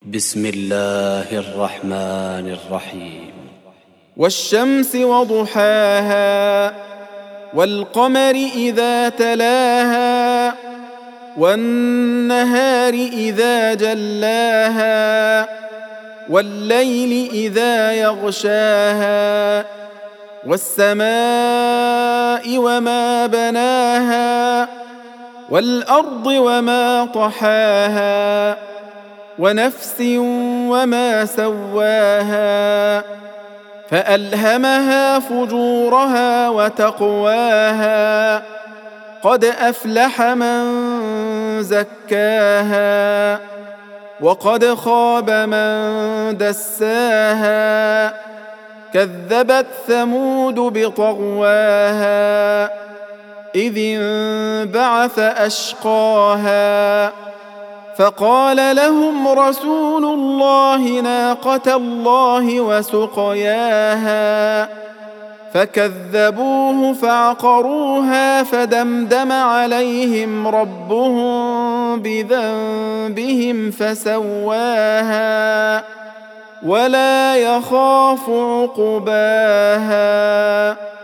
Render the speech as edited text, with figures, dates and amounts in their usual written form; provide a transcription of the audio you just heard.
بسم الله الرحمن الرحيم. والشمس وضحاها والقمر إذا تلاها والنهار إذا جلاها والليل إذا يغشاها والسماء وما بناها والأرض وما طحاها ونفس وما سواها فألهمها فجورها وتقواها قد أفلح من زكاها وقد خاب من دساها كذبت ثمود بطغواها إذ انبعث أشقاها فقال لهم رسول الله ناقة الله وسقياها فكذبوه فعقروها فدمدم عليهم ربهم بذنبهم فسواها ولا يخاف عقباها.